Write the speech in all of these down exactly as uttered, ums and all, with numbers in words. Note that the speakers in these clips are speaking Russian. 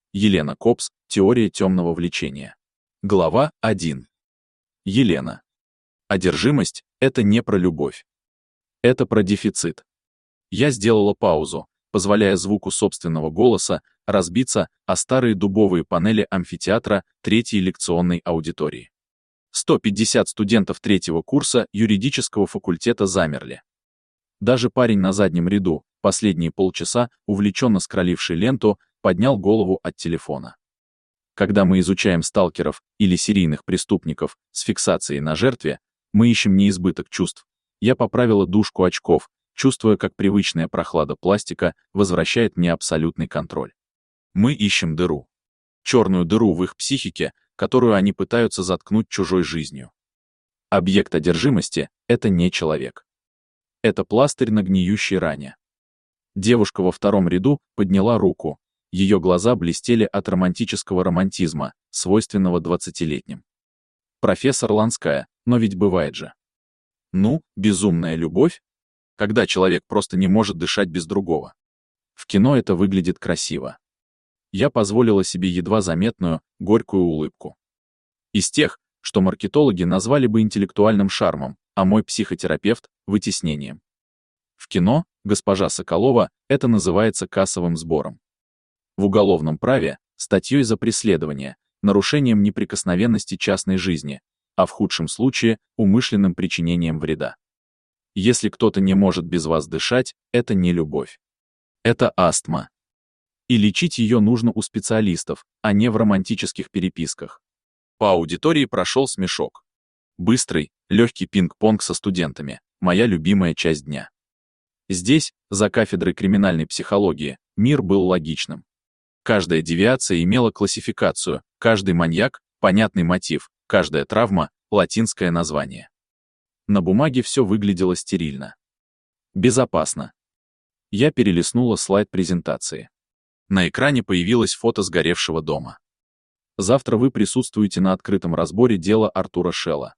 Елена Копс. Теория темного влечения. Глава один. Елена. Одержимость — это не про любовь. Это про дефицит. Я сделала паузу, позволяя звуку собственного голоса разбиться о старые дубовые панели амфитеатра третьей лекционной аудитории. сто пятьдесят студентов третьего курса юридического факультета замерли. Даже парень на заднем ряду, последние полчаса увлеченно скролливший ленту, поднял голову от телефона. Когда мы изучаем сталкеров или серийных преступников с фиксацией на жертве, мы ищем не избыток чувств. Я поправила дужку очков, чувствуя, как привычная прохлада пластика возвращает мне абсолютный контроль. Мы ищем дыру. Черную дыру в их психике, которую они пытаются заткнуть чужой жизнью. Объект одержимости — это не человек. Это пластырь на гниющей ране. Девушка во втором ряду подняла руку. Ее глаза блестели от романтического романтизма, свойственного двадцатилетним. Профессор Ланская, но ведь бывает же. Ну, безумная любовь? Когда человек просто не может дышать без другого. В кино это выглядит красиво. Я позволила себе едва заметную, горькую улыбку. Из тех, что маркетологи назвали бы интеллектуальным шармом, а мой психотерапевт — вытеснением. В кино, госпожа Соколова, это называется кассовым сбором. В уголовном праве — статьей за преследование, нарушением неприкосновенности частной жизни, а в худшем случае — умышленным причинением вреда. Если кто-то не может без вас дышать, это не любовь. Это астма. И лечить ее нужно у специалистов, а не в романтических переписках. По аудитории прошел смешок. Быстрый, легкий пинг-понг со студентами — моя любимая часть дня. Здесь, за кафедрой криминальной психологии, мир был логичным. Каждая девиация имела классификацию, каждый маньяк — понятный мотив, каждая травма — латинское название. На бумаге все выглядело стерильно. Безопасно. Я перелистнула слайд презентации. На экране появилось фото сгоревшего дома. Завтра вы присутствуете на открытом разборе дела Артура Шелла.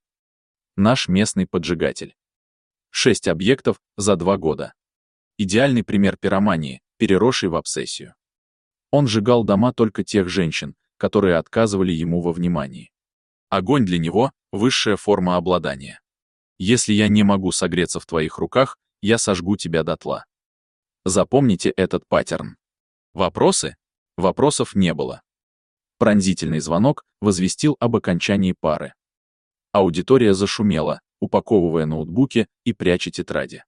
Наш местный поджигатель. Шесть объектов за два года. Идеальный пример пиромании, переросший в обсессию. Он сжигал дома только тех женщин, которые отказывали ему во внимании. Огонь для него — высшая форма обладания. Если я не могу согреться в твоих руках, я сожгу тебя дотла. Запомните этот паттерн. Вопросы? Вопросов не было. Пронзительный звонок возвестил об окончании пары. Аудитория зашумела, упаковывая ноутбуки и пряча тетради.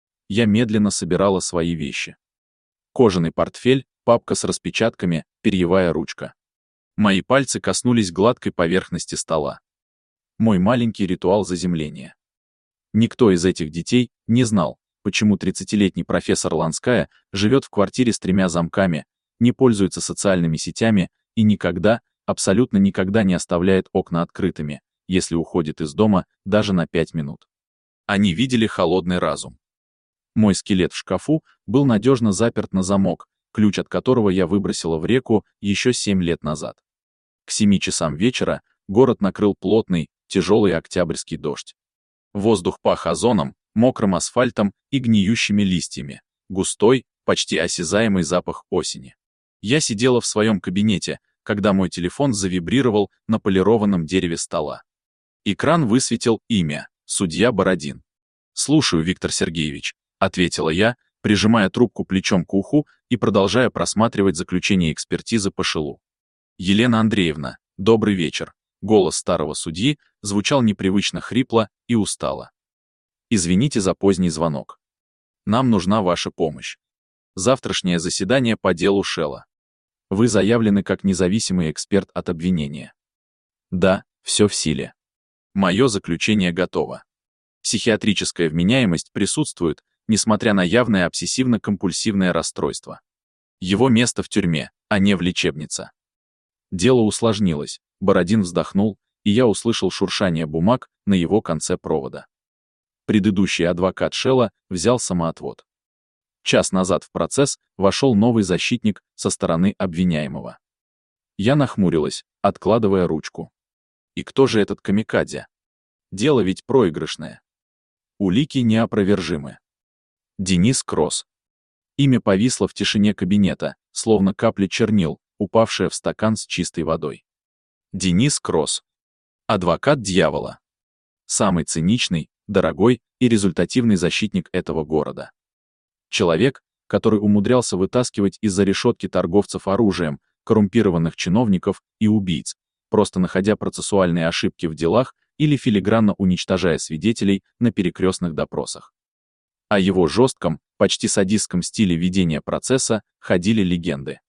Я медленно собирала свои вещи. Кожаный портфель, папка с распечатками, перьевая ручка. Мои пальцы коснулись гладкой поверхности стола. Мой маленький ритуал заземления. Никто из этих детей не знал, почему тридцатилетний профессор Ланская живет в квартире с тремя замками, не пользуется социальными сетями и никогда, абсолютно никогда не оставляет окна открытыми, если уходит из дома даже на пять минут. Они видели холодный разум. Мой скелет в шкафу был надежно заперт на замок, ключ от которого я выбросила в реку еще семь лет назад. К семи часам вечера город накрыл плотный, тяжелый октябрьский дождь. Воздух пах озоном, мокрым асфальтом и гниющими листьями, густой, почти осязаемый запах осени. Я сидела в своем кабинете, когда мой телефон завибрировал на полированном дереве стола. Экран высветил имя — судья Бородин. «Слушаю, Виктор Сергеевич», — ответила я, прижимая трубку плечом к уху и продолжая просматривать заключение экспертизы по Шеллу. «Елена Андреевна, добрый вечер». Голос старого судьи звучал непривычно хрипло и устало. «Извините за поздний звонок. Нам нужна ваша помощь. Завтрашнее заседание по делу Шелла. Вы заявлены как независимый эксперт от обвинения». «Да, все в силе. Мое заключение готово. Психиатрическая вменяемость присутствует, несмотря на явное обсессивно-компульсивное расстройство. Его место в тюрьме, а не в лечебнице». Дело усложнилось, Бородин вздохнул, и я услышал шуршание бумаг на его конце провода. Предыдущий адвокат Шелла взял самоотвод. Час назад в процесс вошел новый защитник со стороны обвиняемого. Я нахмурилась, откладывая ручку. И кто же этот камикадзе? Дело ведь проигрышное. Улики неопровержимы. Денис Кросс. Имя повисло в тишине кабинета, словно капли чернил, упавшая в стакан с чистой водой. Денис Кросс. Адвокат дьявола. Самый циничный, дорогой и результативный защитник этого города. Человек, который умудрялся вытаскивать из-за решетки торговцев оружием, коррумпированных чиновников и убийц, просто находя процессуальные ошибки в делах или филигранно уничтожая свидетелей на перекрестных допросах. О его жестком, почти садистском стиле ведения процесса ходили легенды.